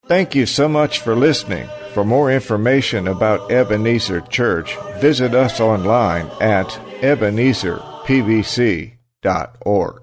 Thank you so much for listening. For more information about Ebenezer Church, visit us online at ebenezerpbc.org.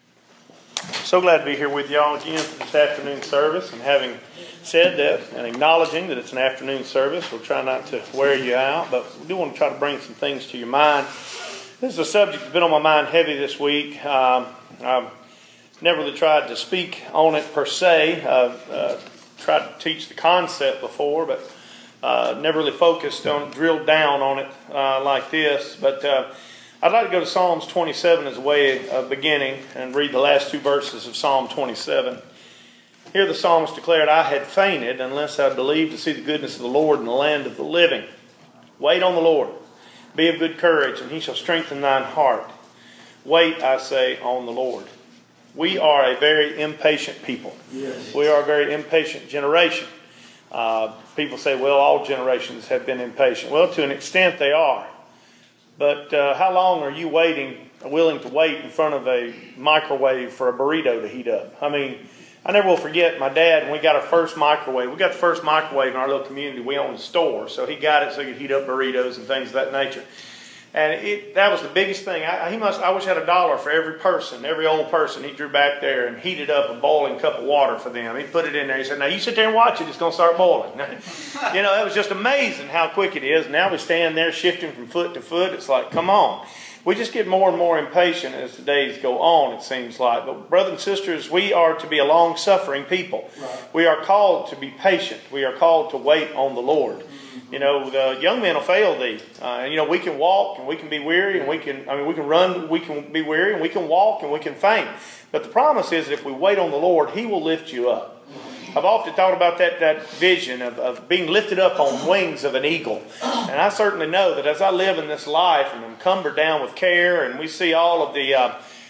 So glad to be here with y'all again for this afternoon service. And having said that and acknowledging that it's an afternoon service, we'll try not to wear you out, but we do want to try to bring some things to your mind. This is a subject that's been on my mind heavy this week. I've never really tried to speak on it per se. I've tried to teach the concept before, but never really focused on, drilled down on it like this. But I'd like to go to Psalms 27 as a way of beginning and read the last two verses of Psalm 27. Here the psalmist declared, "I had fainted unless I believed to see the goodness of the Lord in the land of the living. Wait on the Lord. Be of good courage, and he shall strengthen thine heart. Wait, I say, on the Lord." We are a very impatient people. Yes. We are a very impatient generation. People say, well, all generations have been impatient. Well, to an extent they are. But how long are you willing to wait in front of a microwave for a burrito to heat up? I mean, I never will forget my dad when we got our first microwave. We got the first microwave in our little community. We owned a store, so he got it so he could heat up burritos and things of that nature. And that was the biggest thing. I wish I had $1 for every person, every old person he drew back there and heated up a boiling cup of water for them. He put it in there. He said, "Now you sit there and watch it. It's going to start boiling." You know, it was just amazing how quick it is. Now we stand there shifting from foot to foot. It's like, come on. We just get more and more impatient as the days go on, it seems like. But brothers and sisters, we are to be a long-suffering people. Right. We are called to be patient. We are called to wait on the Lord. You know, the young men will fail thee. We can walk and we can be weary, and we can run, we can be weary, and we can walk and we can faint. But the promise is that if we wait on the Lord, He will lift you up. I've often thought about that vision of being lifted up on wings of an eagle. And I certainly know that as I live in this life and I'm cumbered down with care, and we see all of the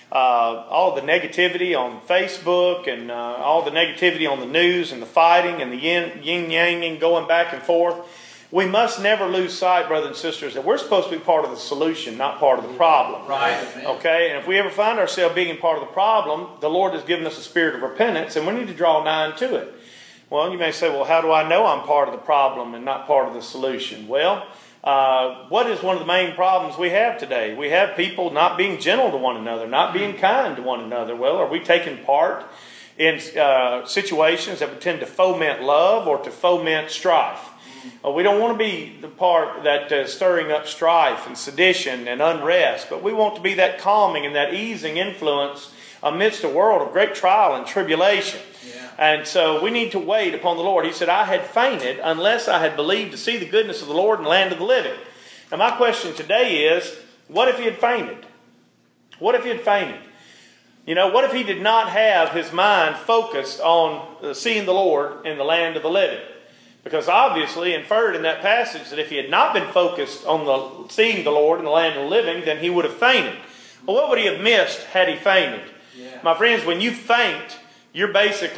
negativity on Facebook and all the negativity on the news and the fighting and the yin-yang going back and forth, we must never lose sight, brothers and sisters, that we're supposed to be part of the solution, not part of the problem. Right. Okay? And if we ever find ourselves being part of the problem, the Lord has given us a spirit of repentance, and we need to draw nigh to it. Well, you may say, well, how do I know I'm part of the problem and not part of the solution? Well, what is one of the main problems we have today? We have people not being gentle to one another, not being kind to one another. Well, are we taking part in situations that would tend to foment love or to foment strife? We don't want to be the part that stirring up strife and sedition and unrest, but we want to be that calming and that easing influence amidst a world of great trial and tribulation. Yeah. And so we need to wait upon the Lord. He said, "I had fainted unless I had believed to see the goodness of the Lord in the land of the living." Now my question today is, what if he had fainted? What if he had fainted? You know, what if he did not have his mind focused on seeing the Lord in the land of the living? Because obviously inferred in that passage that if he had not been focused on seeing the Lord in the land of the living, then he would have fainted. Well, what would he have missed had he fainted? Yeah. My friends, when you faint, you're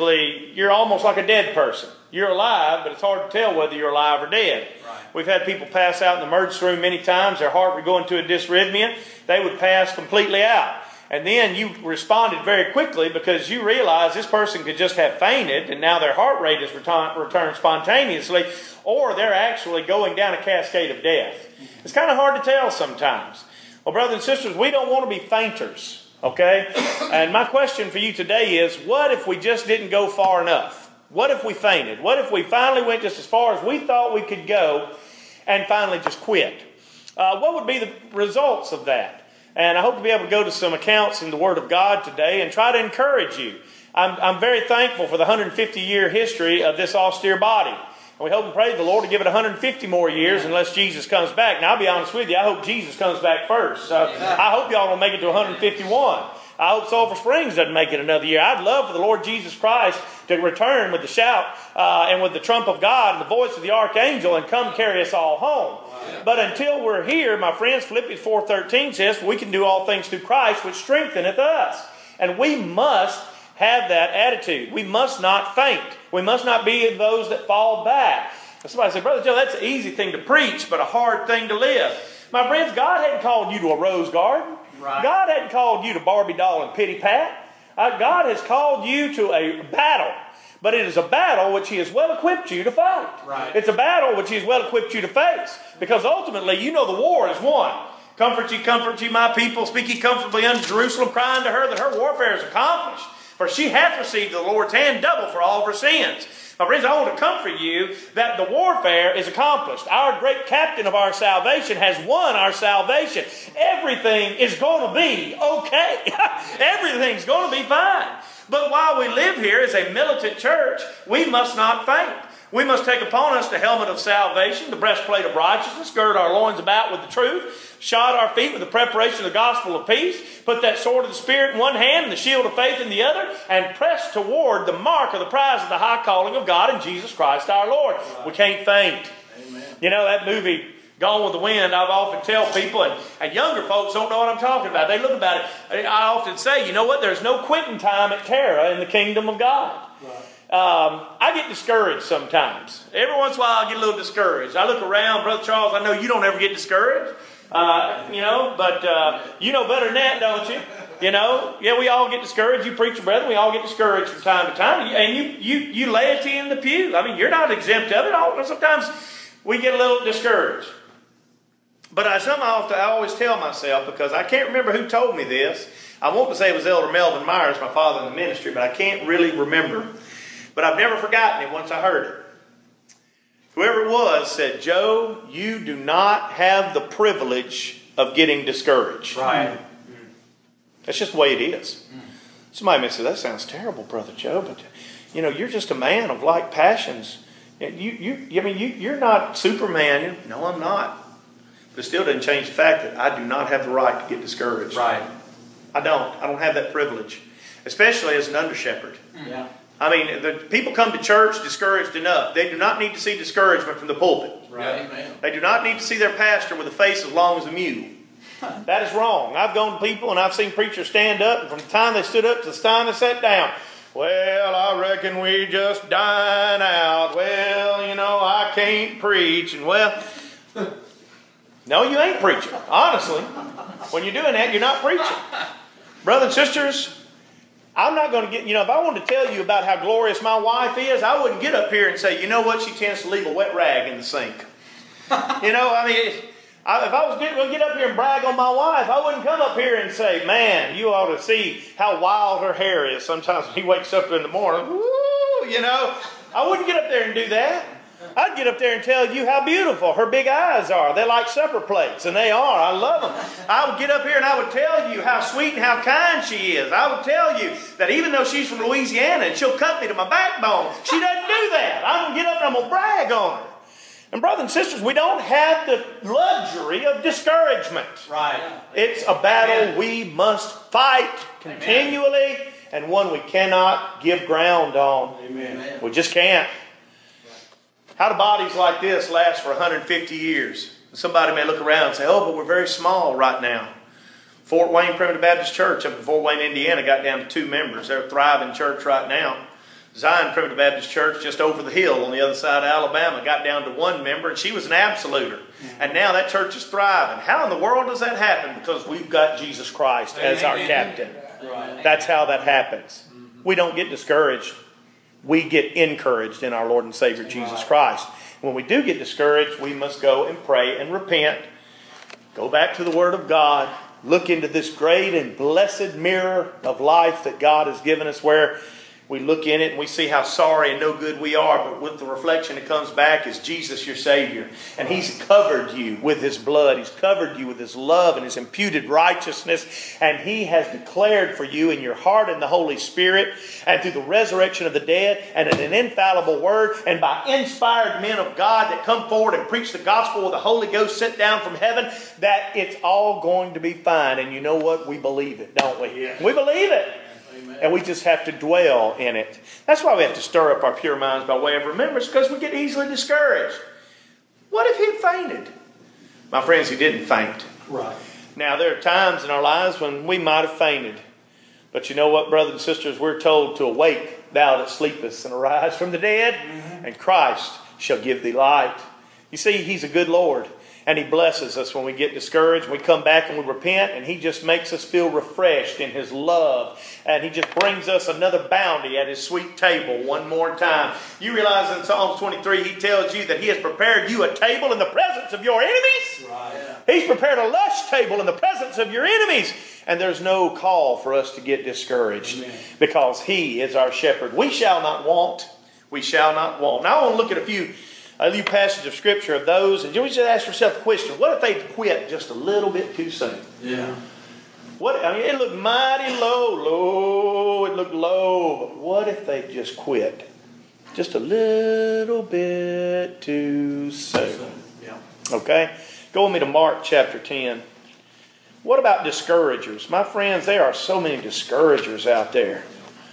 almost like a dead person. You're alive, but it's hard to tell whether you're alive or dead. Right. We've had people pass out in the emergency room many times. Their heart would go into a dysrhythmia. They would pass completely out. And then you responded very quickly because you realized this person could just have fainted and now their heart rate has returned spontaneously, or they're actually going down a cascade of death. It's kind of hard to tell sometimes. Well, brothers and sisters, we don't want to be fainters, okay? And my question for you today is, what if we just didn't go far enough? What if we fainted? What if we finally went just as far as we thought we could go and finally just quit? What would be the results of that? And I hope to be able to go to some accounts in the Word of God today and try to encourage you. I'm very thankful for the 150-year history of this austere body. And we hope and pray the Lord to give it 150 more years unless Jesus comes back. Now, I'll be honest with you, I hope Jesus comes back first. I hope y'all don't make it to 151. I hope Sulphur Springs doesn't make it another year. I'd love for the Lord Jesus Christ to return with the shout and with the trump of God and the voice of the archangel and come carry us all home. But until we're here, my friends, Philippians 4:13 says, we can do all things through Christ, which strengtheneth us. And we must have that attitude. We must not faint. We must not be those that fall back. Somebody said, Brother Joe, that's an easy thing to preach, but a hard thing to live. My friends, God hadn't called you to a rose garden. Right. God hadn't called you to Barbie doll and pity pat. God has called you to a battle. But it is a battle which He has well equipped you to fight. Right. It's a battle which He has well equipped you to face. Because ultimately, you know the war is won. Comfort ye, my people. Speak ye comfortably unto Jerusalem, crying to her that her warfare is accomplished. For she hath received the Lord's hand double for all of her sins. My friends, I want to comfort you that the warfare is accomplished. Our great captain of our salvation has won our salvation. Everything is going to be okay. Everything's going to be fine. But while we live here as a militant church, we must not faint. We must take upon us the helmet of salvation, the breastplate of righteousness, gird our loins about with the truth, shod our feet with the preparation of the gospel of peace, put that sword of the Spirit in one hand and the shield of faith in the other, and press toward the mark of the prize of the high calling of God in Jesus Christ our Lord. Right. We can't faint. Amen. You know, that movie, Gone with the Wind, I've often tell people, and younger folks don't know what I'm talking about. They look about it. I often say, you know what? There's no quitting time at Tara in the kingdom of God. Right. I get discouraged sometimes. Every once in a while I get a little discouraged. I look around, Brother Charles, I know you don't ever get discouraged. But you know better than that, don't you? You know, yeah, we all get discouraged. You preacher brethren, we all get discouraged from time to time. And you laity in the pew, I mean, you're not exempt of it. Sometimes we get a little discouraged. But I always tell myself, because I can't remember who told me this. I want to say it was Elder Melvin Myers, my father in the ministry, but I can't really remember. But I've never forgotten it once I heard it. Whoever it was said, Joe, you do not have the privilege of getting discouraged. Right. That's just the way it is. Somebody may say, that sounds terrible, Brother Joe, but you know, you're just a man of like passions. You're not Superman. No, I'm not. But it still doesn't change the fact that I do not have the right to get discouraged. Right. I don't have that privilege. Especially as an under-shepherd. Yeah. I mean, the people come to church discouraged enough. They do not need to see discouragement from the pulpit. Right. Amen. They do not need to see their pastor with a face as long as a mule. That is wrong. I've gone to people and I've seen preachers stand up, and from the time they stood up to the time they sat down, well, I reckon we just dine out. Well, you know, I can't preach. And well, no, you ain't preaching. Honestly, when you're doing that, you're not preaching. Brothers and sisters, I'm not going to get, if I wanted to tell you about how glorious my wife is, I wouldn't get up here and say, you know what, she tends to leave a wet rag in the sink. If I was going to get up here and brag on my wife, I wouldn't come up here and say, man, you ought to see how wild her hair is. Sometimes when he wakes up in the morning, woo, I wouldn't get up there and do that. I'd get up there and tell you how beautiful her big eyes are. They're like supper plates, and they are. I love them. I would get up here and I would tell you how sweet and how kind she is. I would tell you that even though she's from Louisiana and she'll cut me to my backbone, she doesn't do that. I'm going to get up and I'm going to brag on her. And brothers and sisters, we don't have the luxury of discouragement. Right. It's a battle we must fight continually, and one we cannot give ground on. Amen. We just can't. How do bodies like this last for 150 years? Somebody may look around and say, oh, but we're very small right now. Fort Wayne Primitive Baptist Church up in Fort Wayne, Indiana got down to 2 members. They're a thriving church right now. Zion Primitive Baptist Church just over the hill on the other side of Alabama got down to 1 member, and she was an absoluter. And now that church is thriving. How in the world does that happen? Because we've got Jesus Christ as our captain. That's how that happens. We don't get discouraged. We get encouraged in our Lord and Savior Jesus Christ. When we do get discouraged, we must go and pray and repent. Go back to the Word of God. Look into this great and blessed mirror of life that God has given us, where we look in it and we see how sorry and no good we are, but with the reflection that comes back is Jesus your Savior. And He's covered you with His blood. He's covered you with His love and His imputed righteousness. And He has declared for you in your heart and the Holy Spirit, and through the resurrection of the dead, and in an infallible word, and by inspired men of God that come forward and preach the gospel with the Holy Ghost sent down from heaven, that it's all going to be fine. And you know what? We believe it, don't we? Yeah. We believe it. And we just have to dwell in it. That's why we have to stir up our pure minds by way of remembrance, because we get easily discouraged. What if he fainted? My friends, he didn't faint. Right. Now, there are times in our lives when we might have fainted. But you know what, brothers and sisters? We're told to awake, thou that sleepest, and arise from the dead, and Christ shall give thee light. You see, He's a good Lord. And He blesses us when we get discouraged. We come back and we repent, and He just makes us feel refreshed in His love. And He just brings us another bounty at His sweet table one more time. You realize in Psalms 23, He tells you that He has prepared you a table in the presence of your enemies? Right. He's prepared a lush table in the presence of your enemies. And there's no call for us to get discouraged. Amen. Because He is our shepherd. We shall not want. We shall not want. Now I want to look at a few passages of Scripture of those, and you just ask yourself the question: what if they quit just a little bit too soon? Yeah. It looked mighty low. It looked low. But what if they just quit just a little bit too soon? Yeah. Okay, go with me to Mark chapter 10. What about discouragers, my friends? There are so many discouragers out there.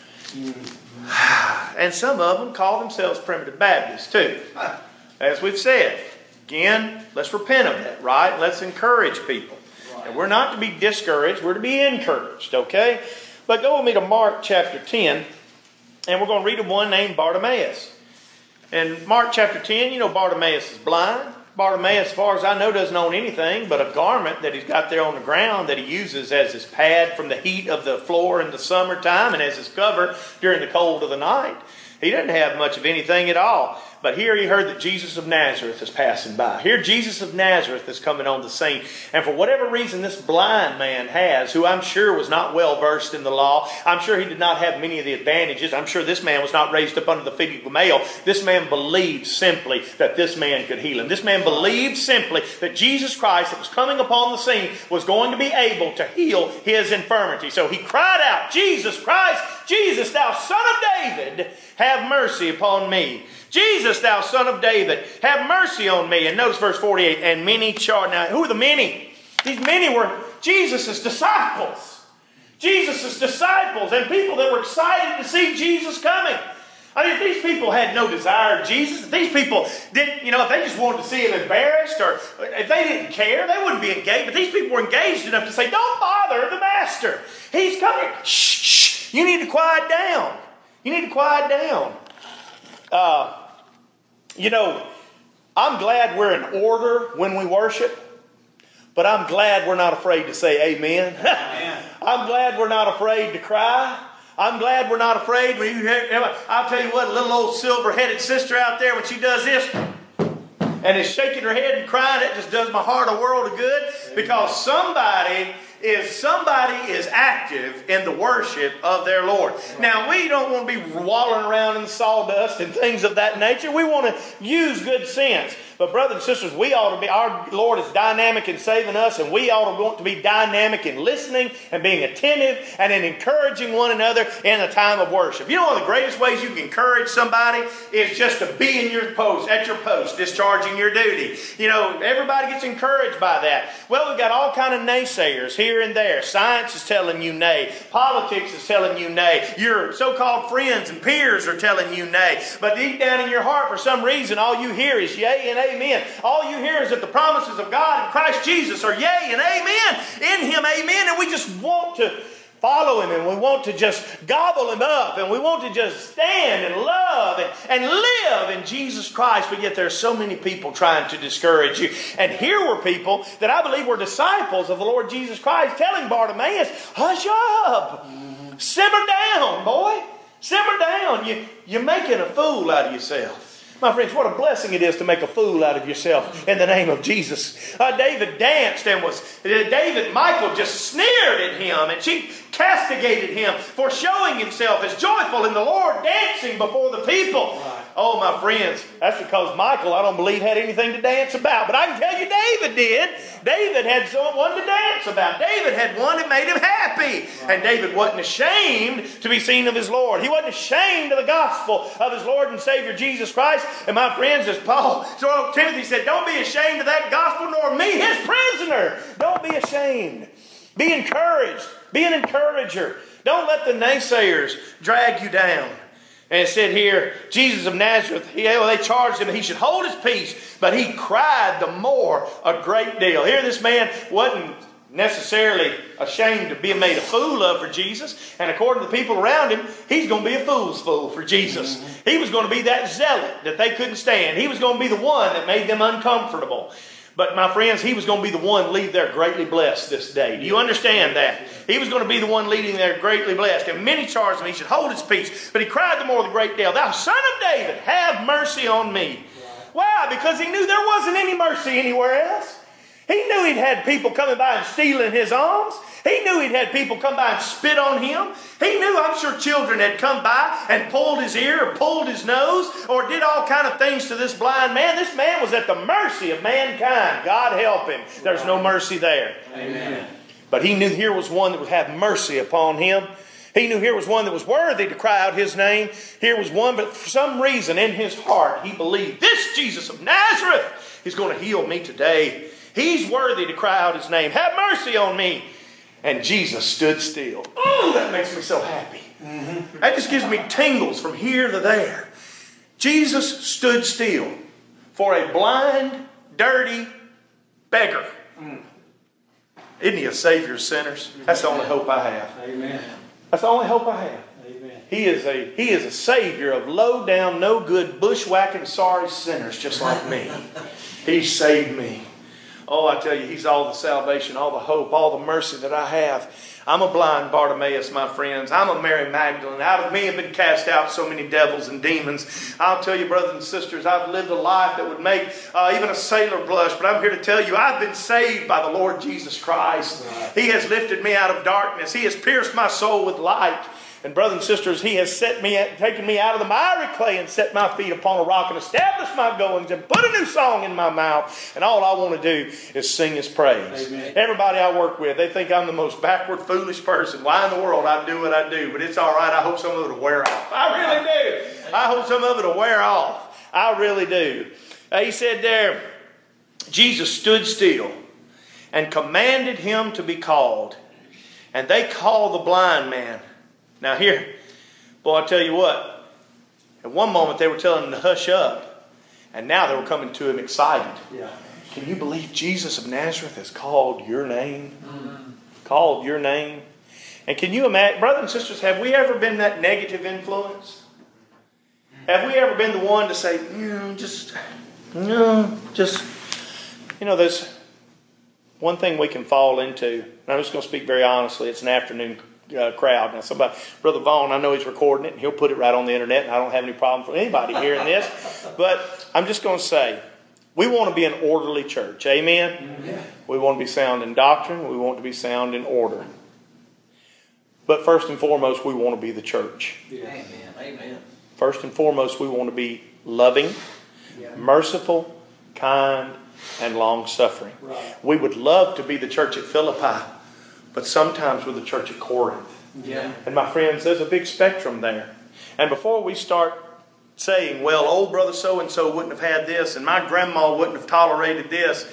And some of them call themselves primitive Baptists too. As we've said, again, let's repent of that, right? Let's encourage people. Right. And we're not to be discouraged, we're to be encouraged, okay? But go with me to Mark chapter 10, and we're going to read of one named Bartimaeus. In Mark chapter 10, you know Bartimaeus is blind. Bartimaeus, as far as I know, doesn't own anything but a garment that he's got there on the ground that he uses as his pad from the heat of the floor in the summertime and as his cover during the cold of the night. He doesn't have much of anything at all. But here he heard that Jesus of Nazareth is passing by. Here Jesus of Nazareth is coming on the scene. And for whatever reason this blind man has, who I'm sure was not well versed in the law, I'm sure he did not have many of the advantages. I'm sure this man was not raised up under the feet of Gamaliel. This man believed simply that this man could heal him. This man believed simply that Jesus Christ that was coming upon the scene was going to be able to heal his infirmity. So he cried out, "Jesus Christ, Jesus, thou Son of David, have mercy upon me. Jesus, thou Son of David, have mercy on me." And notice verse 48, and many charged. Now, who are the many? These many were Jesus' disciples. Jesus' disciples and people that were excited to see Jesus coming. I mean, if these people had no desire of Jesus, if these people didn't, if they just wanted to see him embarrassed, or if they didn't care, they wouldn't be engaged. But these people were engaged enough to say, "Don't bother the Master. He's coming. Shh, shh. You need to quiet down. You need to quiet down." I'm glad we're in order when we worship, but I'm glad we're not afraid to say amen. Amen. I'm glad we're not afraid to cry. I'm glad we're not afraid. I'll tell you what, a little old silver-headed sister out there, when she does this and is shaking her head and crying, it just does my heart a world of good, because somebody is active in the worship of their Lord. Now, we don't want to be wallowing around in the sawdust and things of that nature. We want to use good sense. But brothers and sisters, we ought to be, our Lord is dynamic in saving us, and we ought to want to be dynamic in listening and being attentive and in encouraging one another in a time of worship. You know, one of the greatest ways you can encourage somebody is just to be in your post, at your post, discharging your duty. Everybody gets encouraged by that. Well, we've got all kind of naysayers here and there. Science is telling you nay. Politics is telling you nay. Your so-called friends and peers are telling you nay. But deep down in your heart, for some reason, all you hear is yea and amen. All you hear is that the promises of God in Christ Jesus are yea and amen. In Him, amen. And we just want to follow Him, and we want to just gobble Him up, and we want to just stand and love and live in Jesus Christ. But yet there are so many people trying to discourage you. And here were people that I believe were disciples of the Lord Jesus Christ telling Bartimaeus, "Hush up. Simmer down, boy. Simmer down. You're making a fool out of yourself." My friends, what a blessing it is to make a fool out of yourself in the name of Jesus. David danced and Michal just sneered at him, and she castigated him for showing himself as joyful in the Lord, dancing before the people. Right. Oh, my friends, that's because Michal, I don't believe, had anything to dance about. But I can tell you David did. David had someone to dance about. David had one that made him happy. Right. And David wasn't ashamed to be seen of his Lord. He wasn't ashamed of the gospel of his Lord and Savior Jesus Christ. And my friends, as Timothy said, don't be ashamed of that gospel, nor me, his prisoner. Don't be ashamed. Be encouraged. Be an encourager. Don't let the naysayers drag you down. And it said here, Jesus of Nazareth, they charged him that he should hold his peace, but he cried the more a great deal. Here this man wasn't necessarily ashamed of being made a fool of for Jesus. And according to the people around him, he's going to be a fool's fool for Jesus. He was going to be that zealot that they couldn't stand. He was going to be the one that made them uncomfortable. But my friends, he was going to be the one to leave there greatly blessed this day. Do you understand that? He was going to be the one leading there greatly blessed. And many charged him he should hold his peace. But he cried the more with a great deal, Thou Son of David, have mercy on me. Why? Because he knew there wasn't any mercy anywhere else. He knew he'd had people coming by and stealing his alms. He knew he'd had people come by and spit on him. He knew, I'm sure, children had come by and pulled his ear or pulled his nose or did all kind of things to this blind man. This man was at the mercy of mankind. God help him. There's no mercy there. Amen. But he knew here was one that would have mercy upon him. He knew here was one that was worthy to cry out his name. Here was one, but for some reason in his heart, he believed, this Jesus of Nazareth is going to heal me today. He's worthy to cry out his name. Have mercy on me. And Jesus stood still. Oh, that makes me so happy. That just gives me tingles from here to there. Jesus stood still for a blind, dirty beggar. Isn't he a savior of sinners? That's the only hope I have. Amen. That's the only hope I have. Amen. He is a savior of low down, no good, bushwhacking, sorry sinners just like me. He saved me. Oh, I tell you, he's all the salvation, all the hope, all the mercy that I have. I'm a blind Bartimaeus, my friends. I'm a Mary Magdalene. Out of me have been cast out so many devils and demons. I'll tell you, brothers and sisters, I've lived a life that would make even a sailor blush. But I'm here to tell you, I've been saved by the Lord Jesus Christ. He has lifted me out of darkness. He has pierced my soul with light. And brothers and sisters, He has taken me out of the miry clay and set my feet upon a rock and established my goings and put a new song in my mouth. And all I want to do is sing His praise. Amen. Everybody I work with, they think I'm the most backward, foolish person. Why in the world I do what I do? But it's all right. I hope some of it will wear off. I really do. I hope some of it will wear off. I really do. He said there, Jesus stood still and commanded him to be called. And they called the blind man. Now here, boy, I tell you what, at one moment they were telling him to hush up, and now they were coming to him excited. Yeah. Can you believe Jesus of Nazareth has called your name? Called your name? And can you imagine, brothers and sisters, have we ever been that negative influence? Have we ever been the one to say, there's one thing we can fall into, and I'm just going to speak very honestly, it's an afternoon crowd. Now somebody, Brother Vaughn, I know he's recording it and he'll put it right on the internet and I don't have any problem for anybody hearing this, but I'm just going to say we want to be an orderly church. Amen? Yeah. We want to be sound in doctrine. We want to be sound in order. But first and foremost, we want to be the church. Yeah. Amen. First and foremost, we want to be loving, merciful, kind, and long-suffering. Right. We would love to be the church at Philippi, but sometimes we're the church at Corinth. Yeah. And my friends, there's a big spectrum there. And before we start saying, well, old brother so-and-so wouldn't have had this, and my grandma wouldn't have tolerated this,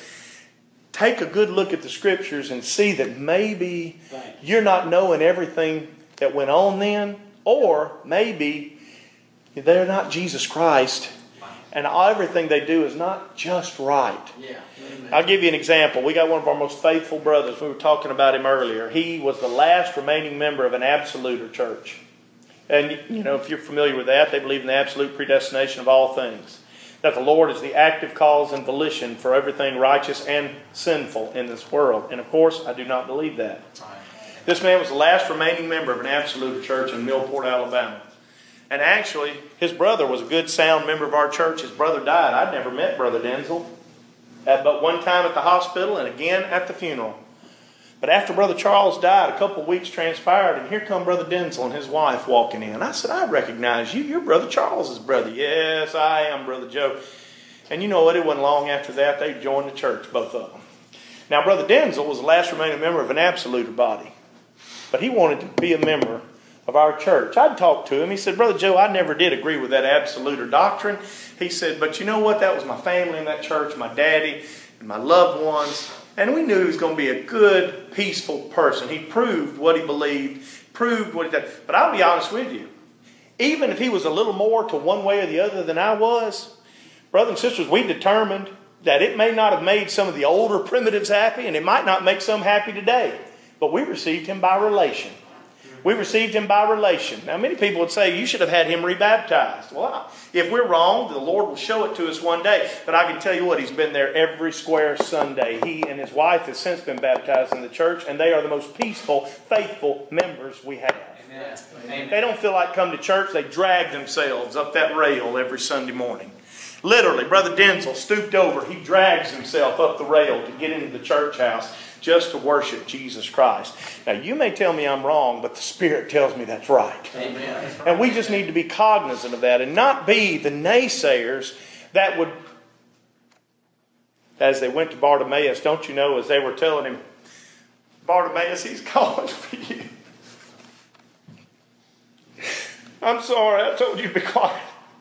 take a good look at the scriptures and see that maybe you're not knowing everything that went on then, or maybe they're not Jesus Christ, and everything they do is not just right. Yeah. I'll give you an example. We got one of our most faithful brothers. We were talking about him earlier. He was the last remaining member of an absoluter church. And, if you're familiar with that, they believe in the absolute predestination of all things. That the Lord is the active cause and volition for everything righteous and sinful in this world. And, of course, I do not believe that. This man was the last remaining member of an absoluter church in Millport, Alabama. And actually, his brother was a good, sound member of our church. His brother died. I'd never met Brother Denzel. But one time at the hospital and again at the funeral. But after Brother Charles died, a couple of weeks transpired, and here come Brother Denzel and his wife walking in. I said, I recognize you. You're Brother Charles's brother. Yes, I am, Brother Joe. And you know what? It wasn't long after that they joined the church, both of them. Now, Brother Denzel was the last remaining member of an absoluter body. But he wanted to be a member of our church. I'd talked to him. He said, Brother Joe, I never did agree with that absoluter doctrine. He said, but you know what? That was my family in that church, my daddy and my loved ones. And we knew he was going to be a good, peaceful person. He proved what he believed, proved what he did. But I'll be honest with you. Even if he was a little more to one way or the other than I was, brothers and sisters, we determined that it may not have made some of the older primitives happy, and it might not make some happy today. But we received him by relation. We received him by relation. Now, many people would say, you should have had him rebaptized. Well, if we're wrong, the Lord will show it to us one day. But I can tell you what, he's been there every square Sunday. He and his wife have since been baptized in the church, and they are the most peaceful, faithful members we have. Amen. They don't feel like coming to church. They drag themselves up that rail every Sunday morning. Literally, Brother Denzel stooped over. He drags himself up the rail to get into the church house just to worship Jesus Christ. Now, you may tell me I'm wrong, but the Spirit tells me that's right. Amen. And we just need to be cognizant of that and not be the naysayers that would, as they went to Bartimaeus, don't you know, as they were telling him, Bartimaeus, he's calling for you. I'm sorry, I told you to be quiet.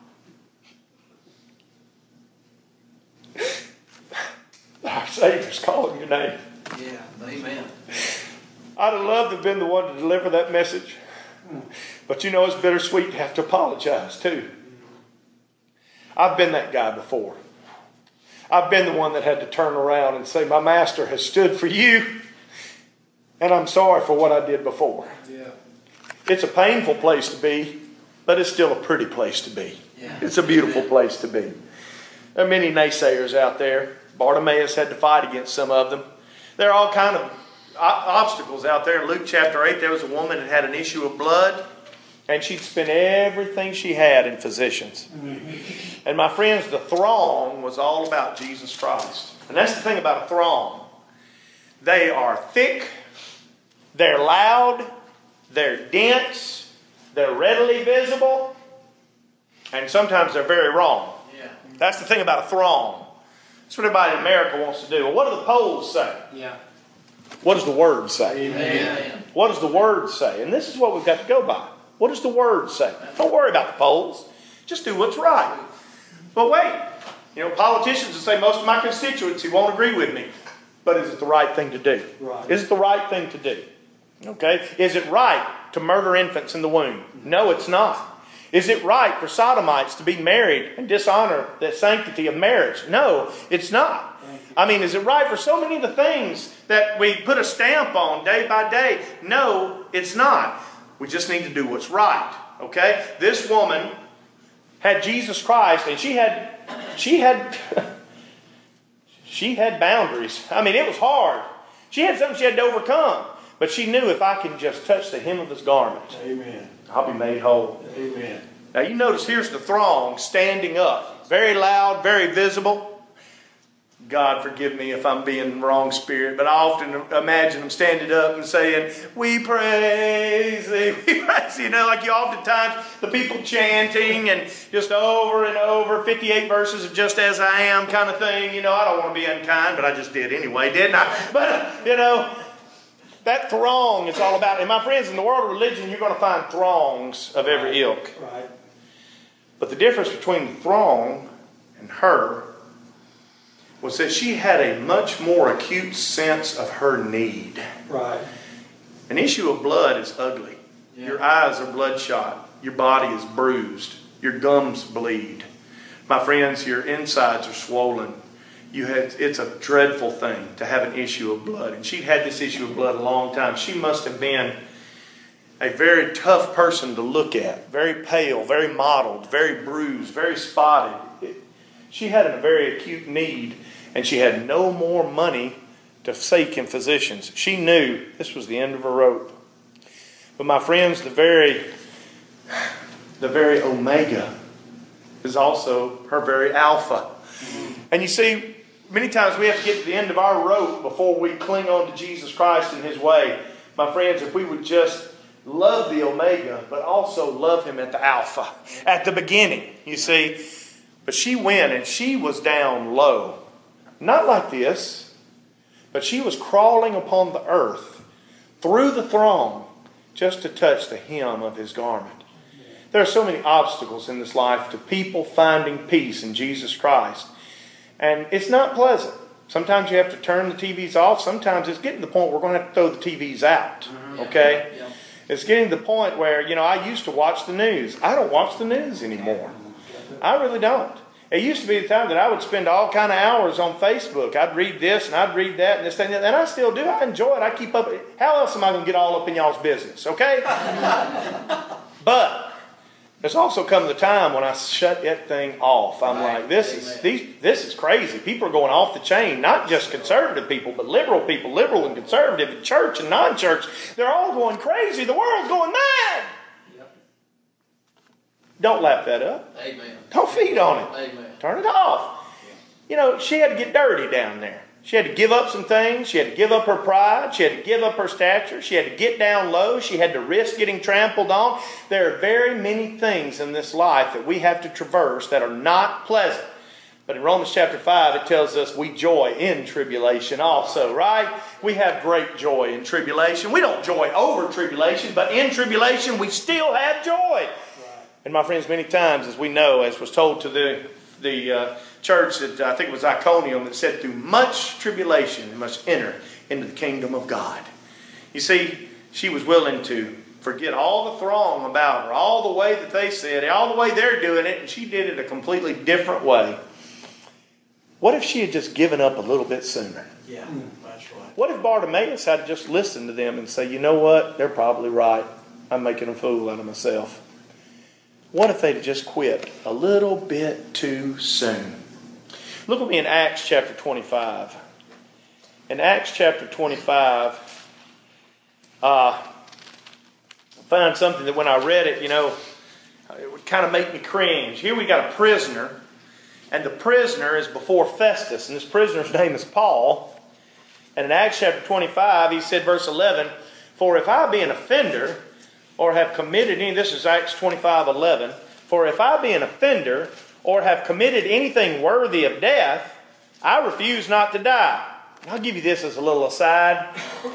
Our Savior's calling your name. Yeah. Amen. I'd have loved to have been the one to deliver that message. But you know, it's bittersweet to have to apologize too. I've been that guy before. I've been the one that had to turn around and say, my master has stood for you, and I'm sorry for what I did before. Yeah. It's a painful place to be, but it's still a pretty place to be. Yeah. It's a beautiful place to be. There are many naysayers out there. Bartimaeus had to fight against some of them. There are all kind of obstacles out there. In Luke chapter 8, there was a woman that had an issue of blood, and she'd spent everything she had in physicians. And my friends, the throng was all about Jesus Christ. And that's the thing about a throng. They are thick, they're loud, they're dense, they're readily visible, and sometimes they're very wrong. Yeah. That's the thing about a throng. That's what everybody in America wants to do. Well, what do the polls say? Yeah. What does the Word say? Amen. What does the Word say? And this is what we've got to go by. What does the Word say? Don't worry about the polls. Just do what's right. But wait. You know, politicians will say, most of my constituency won't agree with me. But is it the right thing to do? Right. Is it the right thing to do? Okay? Is it right to murder infants in the womb? No, it's not. Is it right for sodomites to be married and dishonor the sanctity of marriage? No, it's not. I mean, is it right for so many of the things that we put a stamp on day by day? No, it's not. We just need to do what's right. Okay? This woman had Jesus Christ, and she had boundaries. I mean, it was hard. She had something she had to overcome. But she knew, if I can just touch the hem of his garment, Amen. I'll be made whole. Amen. Now you notice here's the throng standing up. Very loud, very visible. God forgive me if I'm being in the wrong spirit, but I often imagine them standing up and saying, we praise thee, we praise thee. You know, like you oftentimes, the people chanting and just over and over, 58 verses of just as I am kind of thing. You know, I don't want to be unkind, but I just did anyway, didn't I? But, you know, that throng is all about, and my friends, in the world of religion, you're going to find throngs of every ilk. Right. But the difference between the throng and her was that she had a much more acute sense of her need. Right. An issue of blood is ugly. Yeah. Your eyes are bloodshot. Your body is bruised. Your gums bleed. My friends, your insides are swollen. It's a dreadful thing to have an issue of blood. And she'd had this issue of blood a long time. She must have been a very tough person to look at. Very pale, very mottled, very bruised, very spotted. She had a very acute need, and she had no more money to seek in physicians. She knew this was the end of her rope. But my friends, the very omega is also her very alpha. And you see, many times we have to get to the end of our rope before we cling on to Jesus Christ in His way. My friends, if we would just love the omega, but also love Him at the alpha, at the beginning, you see. But she went and she was down low. Not like this, but she was crawling upon the earth through the throng just to touch the hem of His garment. There are so many obstacles in this life to people finding peace in Jesus Christ. And it's not pleasant. Sometimes you have to turn the TVs off. Sometimes it's getting to the point where we're going to have to throw the TVs out. Okay? Yeah. It's getting to the point where, I used to watch the news. I don't watch the news anymore. I really don't. It used to be the time that I would spend all kind of hours on Facebook. I'd read this and I'd read that and this thing, and I still do. I enjoy it. I keep up. How else am I going to get all up in y'all's business? Okay? But there's also come the time when I shut that thing off. I'm like, this is crazy. People are going off the chain. Not just conservative people, but liberal people, liberal and conservative, church and non-church. They're all going crazy. The world's going mad. Don't lap that up. Amen. Don't feed on it. Amen. Turn it off. You know, she had to get dirty down there. She had to give up some things. She had to give up her pride. She had to give up her stature. She had to get down low. She had to risk getting trampled on. There are very many things in this life that we have to traverse that are not pleasant. But in Romans chapter 5, it tells us we joy in tribulation also, right? We have great joy in tribulation. We don't joy over tribulation, but in tribulation we still have joy. And my friends, many times, as we know, as was told to the church that I think it was Iconium that said, through much tribulation you must enter into the kingdom of God. You see, she was willing to forget all the throng about her, all the way that they said, all the way they're doing it, and she did it a completely different way. What if she had just given up a little bit sooner? Yeah, that's right. What if Bartimaeus had just listened to them and say, you know what, they're probably right. I'm making a fool out of myself. What if they'd just quit a little bit too soon? Look with me in Acts chapter 25. In Acts chapter 25, I found something that when I read it, you know, it would kind of make me cringe. Here we got a prisoner, and the prisoner is before Festus, and this prisoner's name is Paul. And in Acts chapter 25, he said, verse 11, for if I be an offender, or have committed any, this is Acts 25:11. For if I be an offender, or have committed anything worthy of death, I refuse not to die. I'll give you this as a little aside.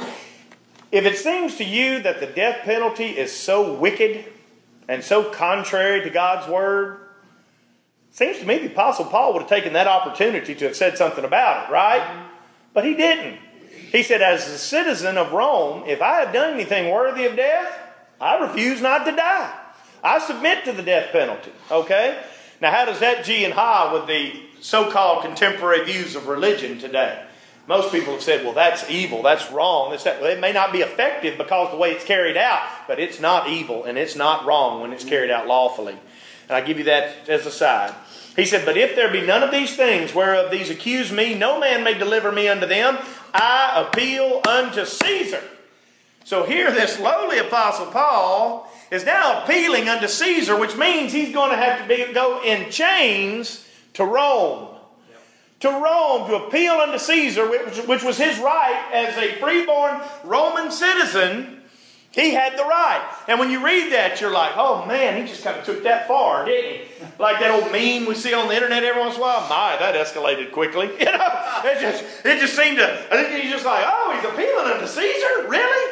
If it seems to you that the death penalty is so wicked and so contrary to God's word, it seems to me the Apostle Paul would have taken that opportunity to have said something about it, right? But he didn't. He said, as a citizen of Rome, if I have done anything worthy of death, I refuse not to die. I submit to the death penalty. Okay? Now, how does that G and ha with the so-called contemporary views of religion today? Most people have said, well, that's evil, that's wrong. Well, it may not be effective because of the way it's carried out, but it's not evil and it's not wrong when it's carried out lawfully. And I give you that as a side. He said, but if there be none of these things whereof these accuse me, no man may deliver me unto them. I appeal unto Caesar. So here this lowly Apostle Paul is now appealing unto Caesar, which means he's going to have to go in chains to Rome. Yep. To Rome, to appeal unto Caesar, which was his right as a freeborn Roman citizen. He had the right. And when you read that, you're like, oh man, he just kind of took that far, didn't he? Like that old meme we see on the internet every once in a while. My, that escalated quickly. You know, it just seemed to, I think he's just like, oh, he's appealing unto Caesar? Really?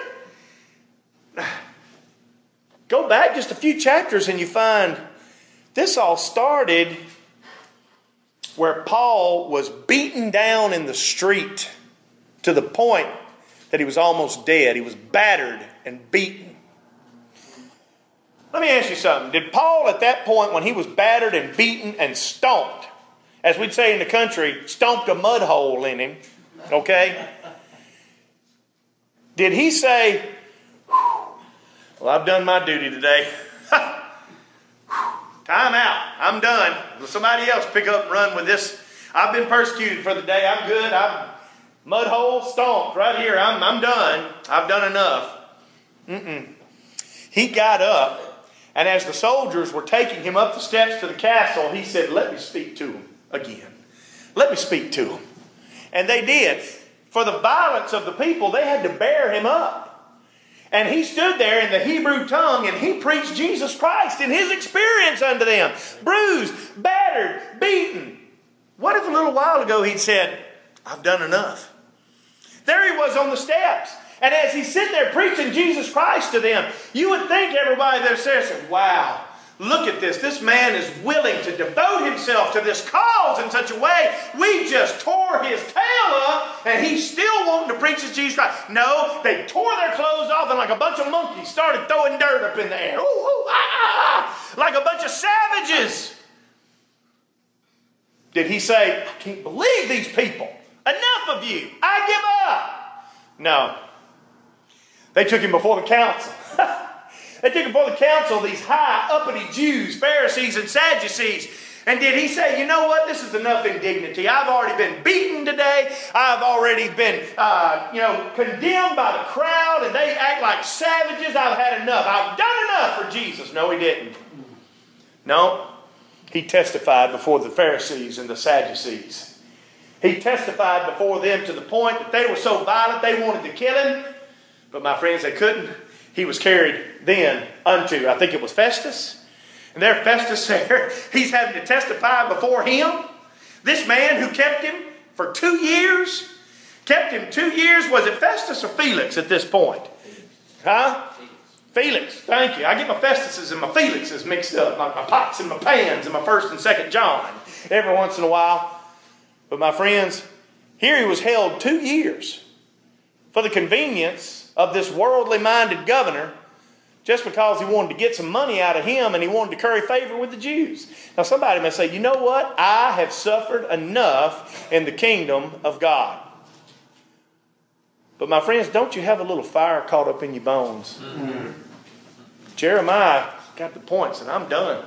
Go back just a few chapters and you find this all started where Paul was beaten down in the street to the point that he was almost dead. He was battered and beaten. Let me ask you something. Did Paul at that point, when he was battered and beaten and stomped, as we'd say in the country, stomped a mud hole in him, okay? Did he say, well, I've done my duty today. Time out. I'm done. Let somebody else pick up and run with this. I've been persecuted for the day. I'm good. I'm mud hole stomped right here. I'm done. I've done enough. He got up, and as the soldiers were taking him up the steps to the castle, he said, let me speak to him again. Let me speak to him. And they did. For the violence of the people, they had to bear him up. And he stood there in the Hebrew tongue and he preached Jesus Christ in his experience unto them. Bruised, battered, beaten. What if a little while ago he'd said, I've done enough? There he was on the steps. And as he's sitting there preaching Jesus Christ to them, you would think everybody there said, wow, look at this. This man is willing to devote himself to this cause in such a way. We just tore his tail up and he's still wanting to preach Jesus Christ. No, they tore their clothes off and like a bunch of monkeys started throwing dirt up in the air. Ooh, ooh, ah, ah, ah, like a bunch of savages. Did he say, I can't believe these people. Enough of you. I give up. No. They took him before the council. They took him before the council, these high, uppity Jews, Pharisees, and Sadducees. And did he say, you know what? This is enough indignity. I've already been beaten today. I've already been, condemned by the crowd, and they act like savages. I've had enough. I've done enough for Jesus. No, he didn't. No. He testified before the Pharisees and the Sadducees. He testified before them to the point that they were so violent they wanted to kill him. But my friends, they couldn't. He was carried then unto, I think it was Festus. And there Festus there, he's having to testify before him. This man who kept him for 2 years. Kept him 2 years. Was it Festus or Felix at this point? Huh? Felix, thank you. I get my Festuses and my Felixes mixed up. My pots and my pans and my 1st and 2nd John every once in a while. But my friends, here he was held 2 years for the convenience of this worldly minded governor, just because he wanted to get some money out of him and he wanted to curry favor with the Jews. Now somebody may say, you know what? I have suffered enough in the kingdom of God. But my friends, don't you have a little fire caught up in your bones? Mm-hmm. Jeremiah got the point, said, I'm done.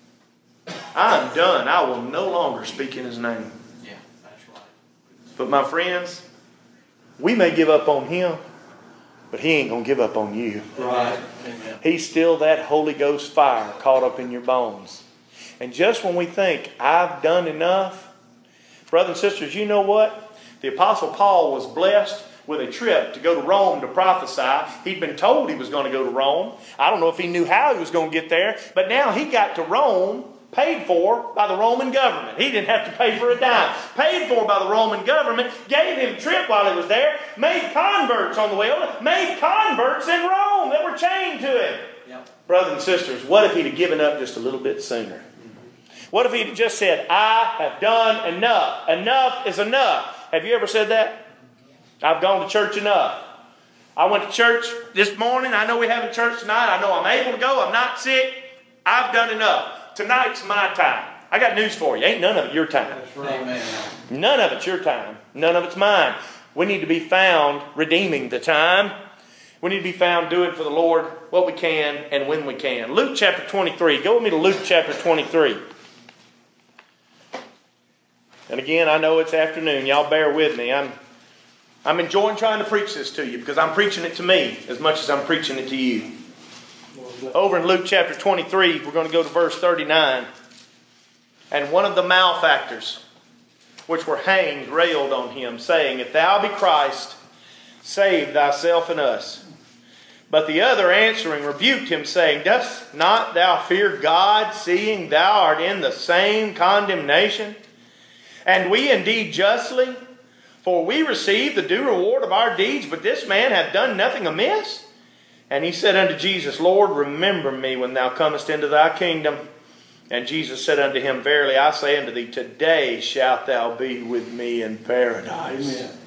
I'm done. I will no longer speak in his name. Yeah, that's right. But my friends, we may give up on him, but he ain't going to give up on you. Right. Amen. He's still that Holy Ghost fire caught up in your bones. And just when we think, I've done enough, brothers and sisters, you know what? The Apostle Paul was blessed with a trip to go to Rome to prophesy. He'd been told he was going to go to Rome. I don't know if he knew how he was going to get there, but now he got to Rome, paid for by the Roman government. He didn't have to pay for a dime. Paid for by the Roman government, gave him a trip while he was there, made converts on the way over, made converts in Rome that were chained to him. Yep. Brothers and sisters, what if he'd have given up just a little bit sooner? What if he'd just said, I have done enough. Enough is enough. Have you ever said that? I've gone to church enough. I went to church this morning. I know we have a church tonight. I know I'm able to go. I'm not sick. I've done enough. Tonight's my time. I got news for you. Ain't none of it your time. That's right. Amen. None of it's your time. None of it's mine. We need to be found redeeming the time. We need to be found doing for the Lord what we can and when we can. Luke chapter 23. Go with me to Luke chapter 23. And again, I know it's afternoon. Y'all bear with me. I'm enjoying trying to preach this to you because I'm preaching it to me as much as I'm preaching it to you. Over in Luke chapter 23, we're going to go to verse 39. And one of the malefactors which were hanged railed on him, saying, If thou be Christ, save thyself and us. But the other answering rebuked him, saying, Dost not thou fear God, seeing thou art in the same condemnation? And we indeed justly, for we receive the due reward of our deeds, but this man hath done nothing amiss. And he said unto Jesus, Lord, remember me when thou comest into thy kingdom. And Jesus said unto him, Verily I say unto thee, today shalt thou be with me in paradise. Amen.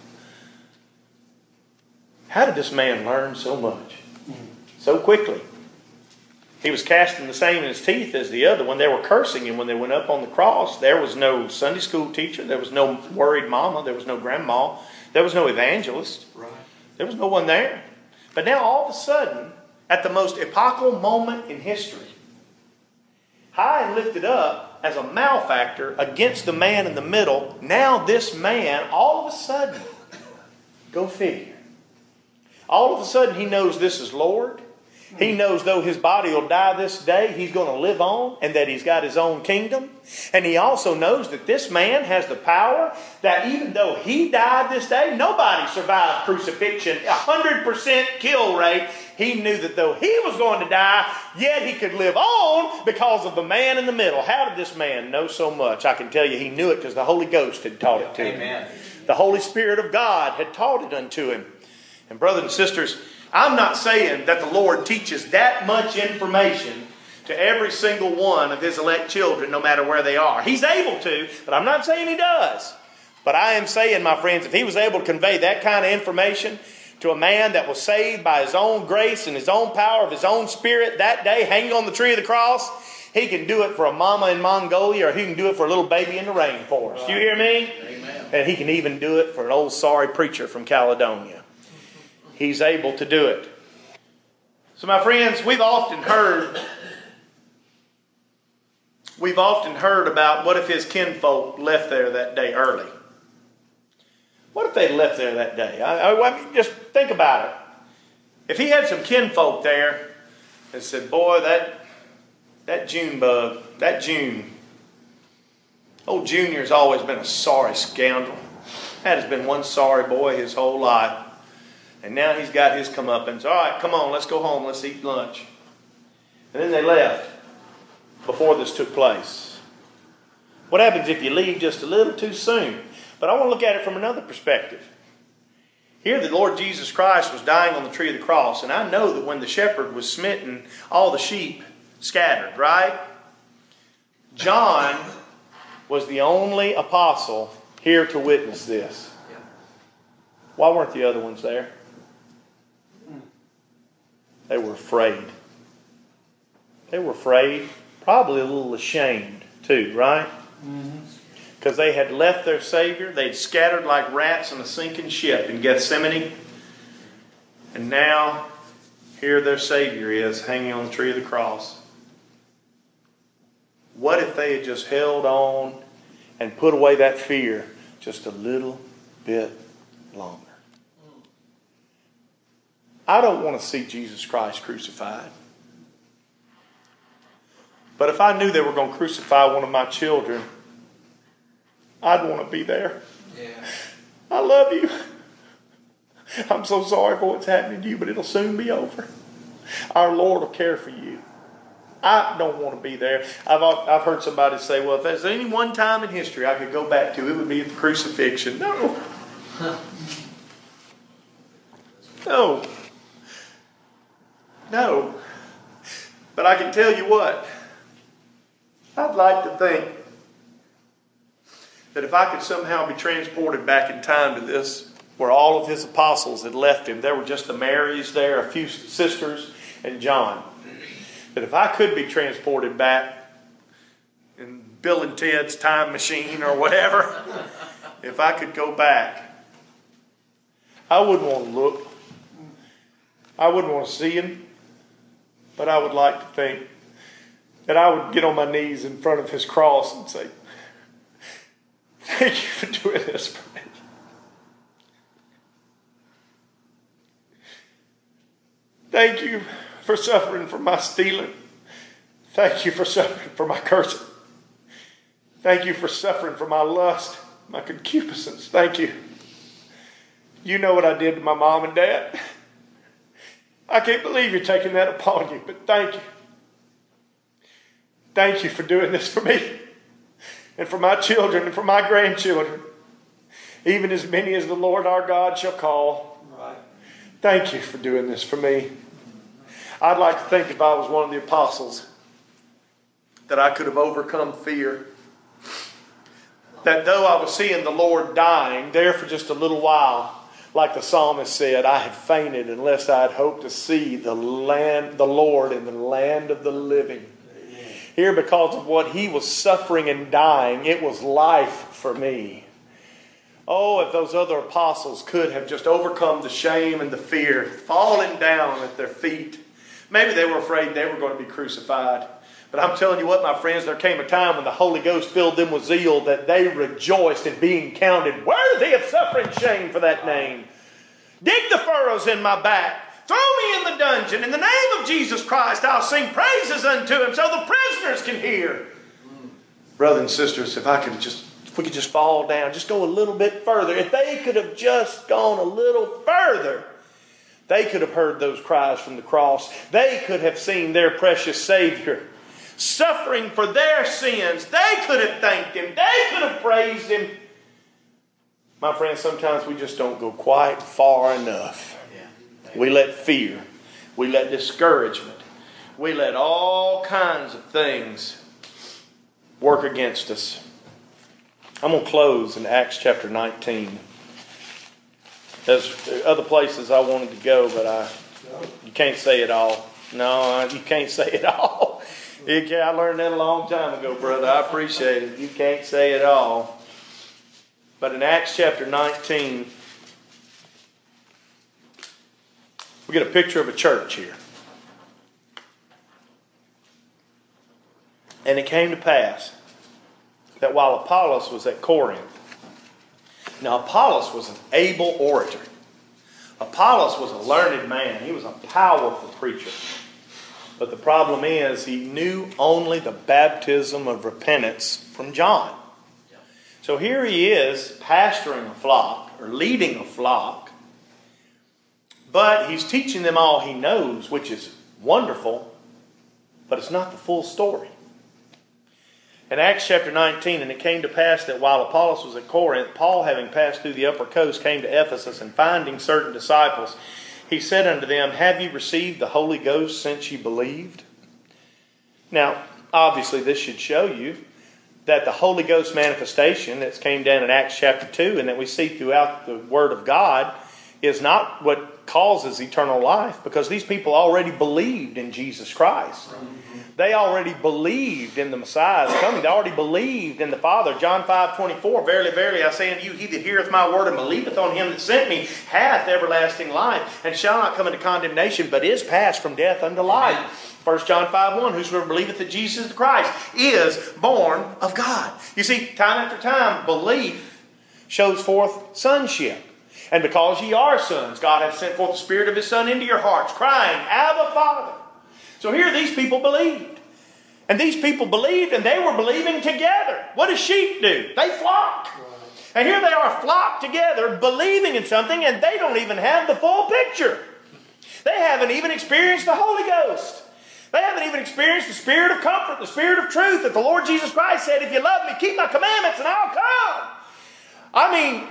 How did this man learn so much? So quickly. He was casting the same in his teeth as the other one. They were cursing him when they went up on the cross. There was no Sunday school teacher. There was no worried mama. There was no grandma. There was no evangelist. Right. There was no one there. But now all of a sudden, at the most epochal moment in history, high and lifted up as a malefactor against the man in the middle, now this man, all of a sudden, go figure. All of a sudden he knows this is Lord. He knows though his body will die this day, he's going to live on and that he's got his own kingdom. And he also knows that this man has the power that even though he died this day, nobody survived crucifixion, 100% kill rate. He knew that though he was going to die, yet he could live on because of the man in the middle. How did this man know so much? I can tell you he knew it because the Holy Ghost had taught it to him. The Holy Spirit of God had taught it unto him. And brothers and sisters, I'm not saying that the Lord teaches that much information to every single one of His elect children, no matter where they are. He's able to, but I'm not saying He does. But I am saying, my friends, if He was able to convey that kind of information to a man that was saved by His own grace and His own power of His own Spirit that day hanging on the tree of the cross, He can do it for a mama in Mongolia, or He can do it for a little baby in the rainforest. You hear me? Amen. And He can even do it for an old sorry preacher from Caledonia. He's able to do it. So my friends, we've often heard about what if His kinfolk left there that day early. What if they left there that day? I mean, just think about it. If He had some kinfolk there and said, boy, that June bug, that June, old Junior's always been a sorry scoundrel. That has been one sorry boy his whole life. And now he's got his comeuppance. All right, come on, let's go home, let's eat lunch. And then they left before this took place. What happens if you leave just a little too soon? But I want to look at it from another perspective. Here the Lord Jesus Christ was dying on the tree of the cross. And I know that when the shepherd was smitten, all the sheep scattered, right? John was the only apostle here to witness this. Why weren't the other ones there? They were afraid. They were afraid, probably a little ashamed too, right? Because they had left their Savior. They'd scattered like rats on a sinking ship in Gethsemane. And now, here their Savior is hanging on the tree of the cross. What if they had just held on and put away that fear just a little bit longer? I don't want to see Jesus Christ crucified. But if I knew they were going to crucify one of my children, I'd want to be there. Yeah. I love you. I'm so sorry for what's happening to you, but it'll soon be over. Our Lord will care for you. I don't want to be there. I've heard somebody say, well, if there's any one time in history I could go back to, it would be at the crucifixion. No. No. No. But I can tell you what. I'd like to think that if I could somehow be transported back in time to this, where all of His apostles had left Him, there were just the Marys there, a few sisters, and John. That if I could be transported back in Bill and Ted's time machine or whatever, if I could go back, I wouldn't want to look. I wouldn't want to see Him. But I would like to think that I would get on my knees in front of His cross and say, thank you for doing this for me. Thank you for suffering for my stealing. Thank you for suffering for my cursing. Thank you for suffering for my lust, my concupiscence. Thank you. You know what I did to my mom and dad. I can't believe you're taking that upon you, but thank you. Thank you for doing this for me and for my children and for my grandchildren, even as many as the Lord our God shall call. Right. Thank you for doing this for me. I'd like to think if I was one of the apostles that I could have overcome fear. That though I was seeing the Lord dying there for just a little while, like the psalmist said, I had fainted unless I had hoped to see the Lord in the land of the living. Here, because of what He was suffering and dying, it was life for me. Oh, if those other apostles could have just overcome the shame and the fear, fallen down at their feet. Maybe they were afraid they were going to be crucified. But I'm telling you what, my friends, there came a time when the Holy Ghost filled them with zeal that they rejoiced in being counted worthy of suffering shame for that name. Dig the furrows in my back. Throw me in the dungeon. In the name of Jesus Christ, I'll sing praises unto Him so the prisoners can hear. Brothers and sisters, if we could just fall down, just go a little bit further. If they could have just gone a little further, they could have heard those cries from the cross. They could have seen their precious Savior suffering for their sins. They could have thanked Him. They could have praised Him. My friends, sometimes we just don't go quite far enough. We let fear, we let discouragement, we let all kinds of things work against us. I'm going to close in Acts chapter 19. There's other places I wanted to go, but you can't say it all. No, you can't say it all. Yeah, I learned that a long time ago, brother. I appreciate it. You can't say it all. But in Acts chapter 19, we get a picture of a church here. And it came to pass that while Apollos was at Corinth, now Apollos was an able orator. Apollos was a learned man. He was a powerful preacher. But the problem is he knew only the baptism of repentance from John. So here he is pastoring a flock or leading a flock. But he's teaching them all he knows, which is wonderful. But it's not the full story. In Acts chapter 19, and it came to pass that while Apollos was at Corinth, Paul, having passed through the upper coast, came to Ephesus, and finding certain disciples, he said unto them, Have ye received the Holy Ghost since ye believed? Now, obviously this should show you that the Holy Ghost manifestation that came down in Acts chapter 2 and that we see throughout the Word of God is not what causes eternal life, because these people already believed in Jesus Christ. They already believed in the Messiah's coming. They already believed in the Father. John 5:24, Verily, verily, I say unto you, he that heareth my word and believeth on him that sent me hath everlasting life, and shall not come into condemnation, but is passed from death unto life. 1 John 5:1, Whosoever believeth that Jesus is the Christ is born of God. You see, time after time, belief shows forth sonship. And because ye are sons, God hath sent forth the Spirit of His Son into your hearts, crying, Abba, Father. So here these people believed. And these people believed, and they were believing together. What do sheep do? They flock. And here they are flocked together, believing in something, and they don't even have the full picture. They haven't even experienced the Holy Ghost. They haven't even experienced the Spirit of comfort, the Spirit of truth that the Lord Jesus Christ said, If you love me, keep my commandments, and I'll come. I mean,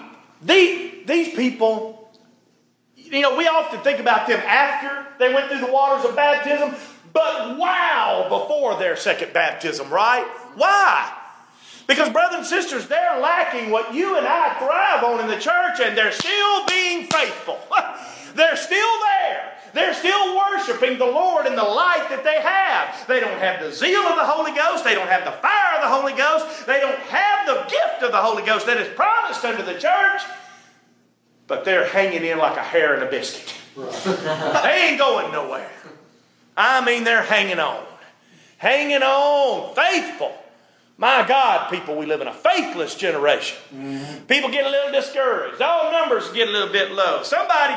these people, we often think about them after they went through the waters of baptism, but wow, before their second baptism, right? Why? Because, brothers and sisters, they're lacking what you and I thrive on in the church, and they're still being faithful. They're still there. They're still worshiping the Lord in the light that they have. They don't have the zeal of the Holy Ghost. They don't have the fire of the Holy Ghost. They don't have the gift of the Holy Ghost that is promised unto the church. But they're hanging in like a hair in a biscuit. Right. They ain't going nowhere. I mean, they're hanging on. Hanging on. Faithful. My God, people, we live in a faithless generation. Mm-hmm. People get a little discouraged. All numbers get a little bit low. Somebody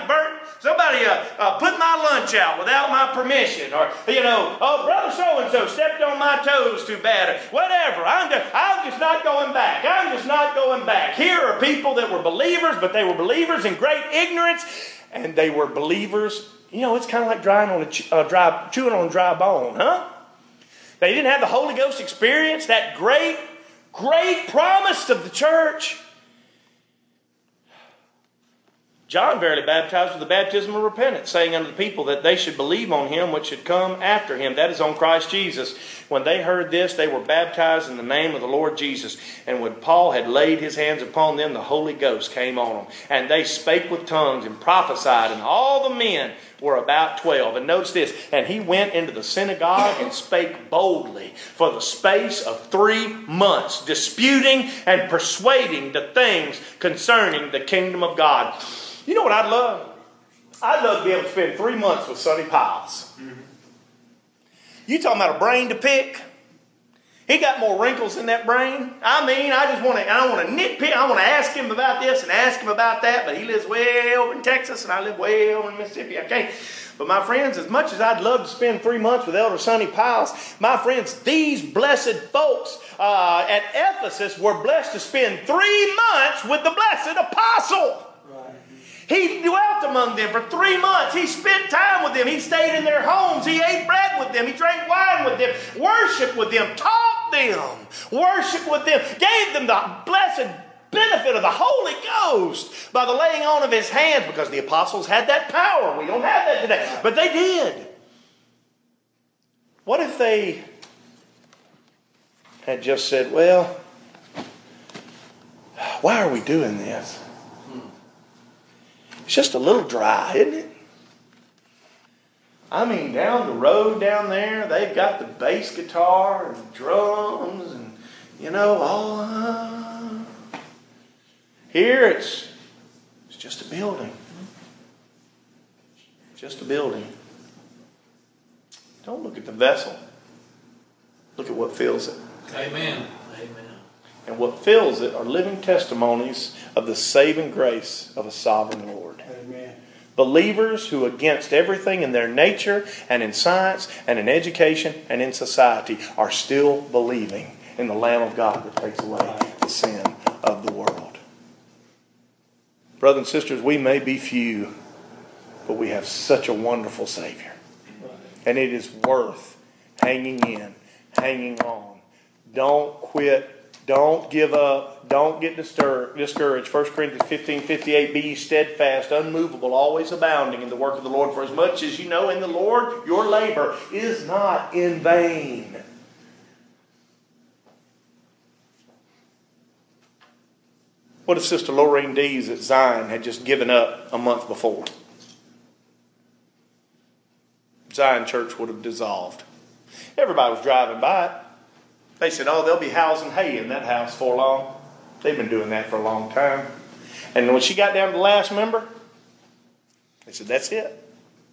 put my lunch out without my permission. Or, brother so-and-so stepped on my toes too bad. Or whatever. I'm just not going back. I'm just not going back. Here are people that were believers, but they were believers in great ignorance. And they were believers. It's kind of like chewing on a dry bone, huh? They didn't have the Holy Ghost experience, that great, great promise of the church. John verily baptized with the baptism of repentance, saying unto the people that they should believe on him which should come after him, that is on Christ Jesus. When they heard this, they were baptized in the name of the Lord Jesus. And when Paul had laid his hands upon them, the Holy Ghost came on them. And they spake with tongues and prophesied, and all the men were about 12. And notice this, and he went into the synagogue and spake boldly for the space of 3 months, disputing and persuading the things concerning the kingdom of God. You know what I'd love? I'd love to be able to spend 3 months with Sonny Piles. Mm-hmm. You talking about a brain to pick? He got more wrinkles in that brain. I mean, I don't want to nitpick. I want to ask him about this and ask him about that. But he lives way over in Texas and I live way over in Mississippi. I can't. But my friends, as much as I'd love to spend 3 months with Elder Sonny Piles, my friends, these blessed folks at Ephesus were blessed to spend 3 months with the blessed apostle. He dwelt among them for 3 months. He spent time with them. He stayed in their homes. He ate bread with them. He drank wine with them. Worshipped with them. Taught them. Worshipped with them. Gave them the blessed benefit of the Holy Ghost by the laying on of his hands, because the apostles had that power. We don't have that today. But they did. What if they had just said, well, why are we doing this? It's just a little dry, isn't it? I mean, down the road down there, they've got the bass guitar and drums and, all. Here it's just a building. Just a building. Don't look at the vessel. Look at what fills it. Amen. Amen. And what fills it are living testimonies of the saving grace of a sovereign Lord. Amen. Believers who, against everything in their nature and in science and in education and in society, are still believing in the Lamb of God that takes away the sin of the world. Brothers and sisters, we may be few, but we have such a wonderful Savior. And it is worth hanging in, hanging on. Don't quit. Don't give up. Don't get discouraged. 1 Corinthians 15:58, be ye steadfast, unmovable, always abounding in the work of the Lord. For as much as you know in the Lord, your labor is not in vain. What if Sister Lorraine Dees at Zion had just given up a month before? Zion Church would have dissolved. Everybody was driving by it. They said, they'll be housing hay in that house for long. They've been doing that for a long time. And when she got down to the last member, they said, that's it.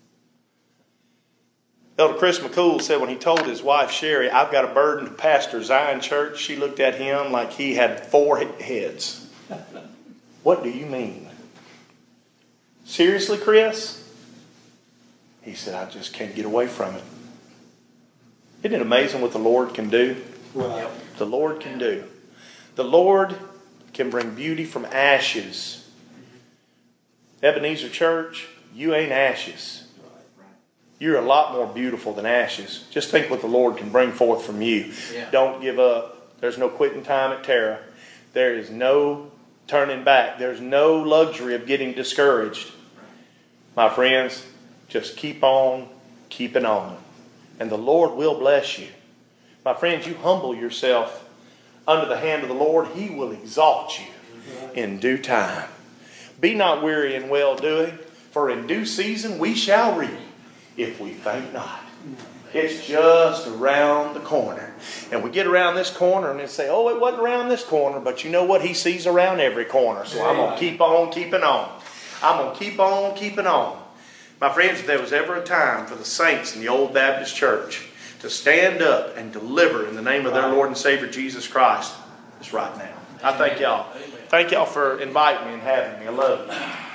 Elder Chris McCool said when he told his wife, Sherry, I've got a burden to pastor Zion Church, she looked at him like he had 4 heads. What do you mean? Seriously, Chris? He said, I just can't get away from it. Isn't it amazing what the Lord can do? Right. The Lord can do. The Lord can bring beauty from ashes. Ebenezer Church, you ain't ashes. You're a lot more beautiful than ashes. Just think what the Lord can bring forth from you. Yeah. Don't give up. There's no quitting time at Terra. There is no turning back. There's no luxury of getting discouraged. My friends, just keep on keeping on. And the Lord will bless you. My friends, you humble yourself under the hand of the Lord. He will exalt you in due time. Be not weary in well-doing, for in due season we shall reap if we faint not. It's just around the corner. And we get around this corner and they say, it wasn't around this corner. But you know what? He sees around every corner. So I'm going to keep on keeping on. I'm going to keep on keeping on. My friends, if there was ever a time for the saints in the old Baptist church to stand up and deliver in the name of their Lord and Savior Jesus Christ, it's right now. I thank y'all. Thank y'all for inviting me and having me. I love you.